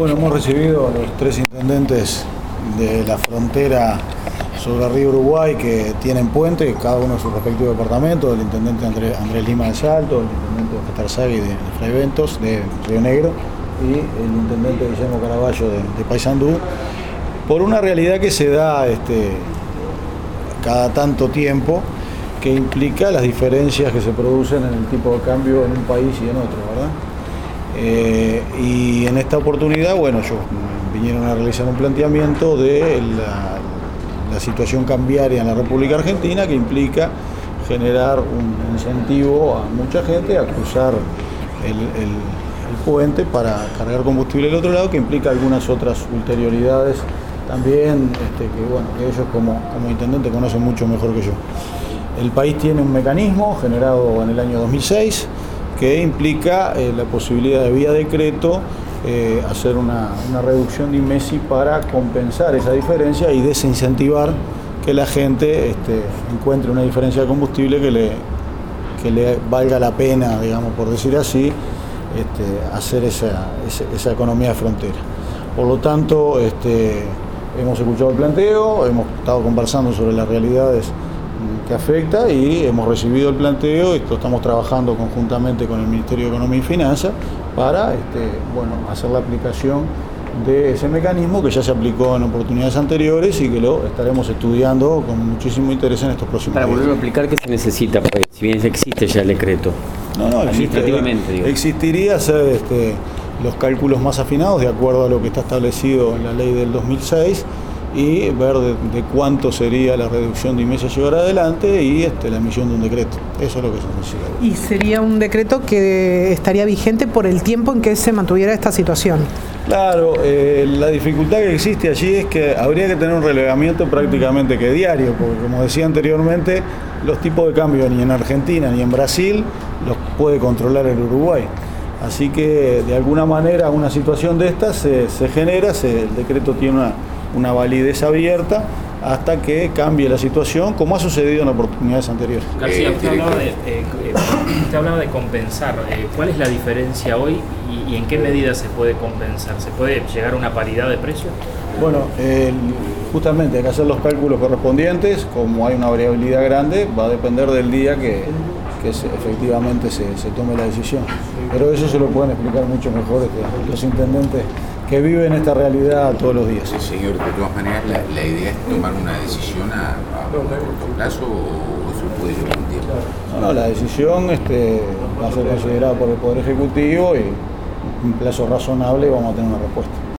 Bueno, hemos recibido a los tres intendentes de la frontera sobre el río Uruguay que tienen puente, cada uno en su respectivo departamento, el intendente Andrés Lima de Salto, el intendente Oscar Sagui de Fray Bentos, de Río Negro, y el intendente Guillermo Caraballo de Paysandú, por una realidad que se da cada tanto tiempo, que implica las diferencias que se producen en el tipo de cambio en un país y en otro, ¿verdad? Y en esta oportunidad, bueno, ellos vinieron a realizar un planteamiento de la situación cambiaria en la República Argentina, que implica generar un incentivo a mucha gente a cruzar el puente para cargar combustible del otro lado, que implica algunas otras ulterioridades también, que ellos como intendente conocen mucho mejor que yo. El país tiene un mecanismo generado en el año 2006 que implica la posibilidad de vía decreto hacer una reducción de IMESI para compensar esa diferencia y desincentivar que la gente encuentre una diferencia de combustible que le valga la pena, digamos, por decir así, hacer esa economía de frontera. Por lo tanto, hemos escuchado el planteo, hemos estado conversando sobre las realidades que afecta y hemos recibido el planteo y estamos trabajando conjuntamente con el Ministerio de Economía y Finanzas para hacer la aplicación de ese mecanismo que ya se aplicó en oportunidades anteriores y que lo estaremos estudiando con muchísimo interés en estos próximos días. Para volverlo a aplicar, ¿qué se necesita? Pues, si bien existe ya el decreto. No, administrativamente, digo. Existiría hacer los cálculos más afinados de acuerdo a lo que está establecido en la ley del 2006 y ver de cuánto sería la reducción de IMESI a llevar adelante y la emisión de un decreto. Eso es lo que se necesita. Y sería un decreto que estaría vigente por el tiempo en que se mantuviera esta situación. Claro, la dificultad que existe allí es que habría que tener un relevamiento prácticamente que diario, porque como decía anteriormente, los tipos de cambio ni en Argentina ni en Brasil los puede controlar el Uruguay. Así que de alguna manera una situación de estas se genera, el decreto tiene una validez abierta hasta que cambie la situación, como ha sucedido en oportunidades anteriores. García, usted hablaba de compensar. ¿Cuál es la diferencia hoy y en qué medida se puede compensar? ¿Se puede llegar a una paridad de precios? Bueno, justamente hay que hacer los cálculos correspondientes. Como hay una variabilidad grande, va a depender del día que efectivamente se tome la decisión. Pero eso se lo pueden explicar mucho mejor los intendentes que viven esta realidad todos los días. Sí, señor, de todas maneras, la idea es tomar una decisión a corto plazo o se puede llevar un tiempo. No, la decisión va a ser considerada por el Poder Ejecutivo y en un plazo razonable vamos a tener una respuesta.